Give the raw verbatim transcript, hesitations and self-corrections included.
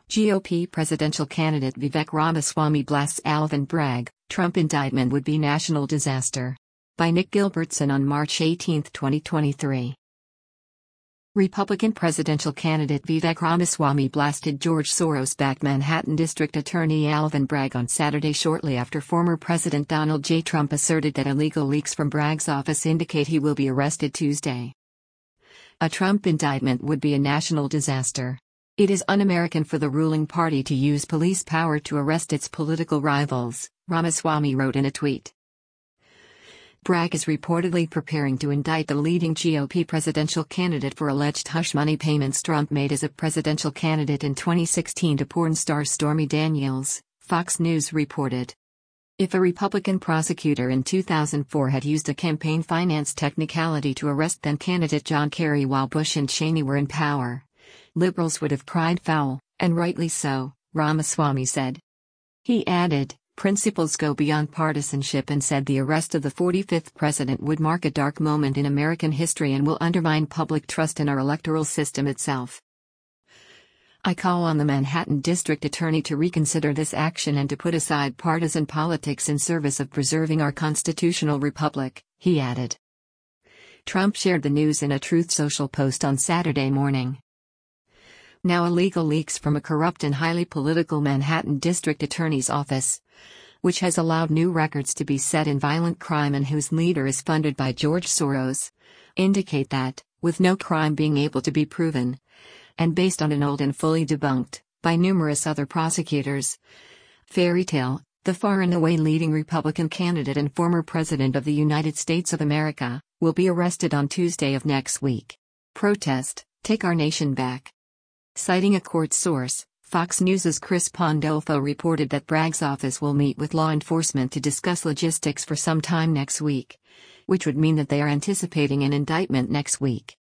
G O P presidential candidate Vivek Ramaswamy blasts Alvin Bragg, Trump indictment would be national disaster. By Nick Gilbertson on March eighteenth, twenty twenty-three. Republican presidential candidate Vivek Ramaswamy blasted George Soros-backed Manhattan District Attorney Alvin Bragg on Saturday shortly after former President Donald J. Trump asserted that illegal leaks from Bragg's office indicate he will be arrested Tuesday. A Trump indictment would be a national disaster. It is un-American for the ruling party to use police power to arrest its political rivals, Ramaswamy wrote in a tweet. Bragg is reportedly preparing to indict the leading G O P presidential candidate for alleged hush money payments Trump made as a presidential candidate in twenty sixteen to porn star Stormy Daniels, Fox News reported. If a Republican prosecutor in two thousand four had used a campaign finance technicality to arrest then-candidate John Kerry while Bush and Cheney were in power, liberals would have cried foul, and rightly so, Ramaswamy said. He added, principles go beyond partisanship and said the arrest of the forty-fifth president would mark a dark moment in American history and will undermine public trust in our electoral system itself. I call on the Manhattan District Attorney to reconsider this action and to put aside partisan politics in service of preserving our constitutional republic, he added. Trump shared the news in a Truth Social post on Saturday morning. Now illegal leaks from a corrupt and highly political Manhattan District Attorney's office, which has allowed new records to be set in violent crime and whose leader is funded by George Soros, indicate that, with no crime being able to be proven, and based on an old and fully debunked, by numerous other prosecutors, fairy tale, the far and away leading Republican candidate and former President of the United States of America, will be arrested on Tuesday of next week. Protest, Take Our Nation Back. Citing a court source, Fox News' Chris Pandolfo reported that Bragg's office will meet with law enforcement to discuss logistics for some time next week, which would mean that they are anticipating an indictment next week.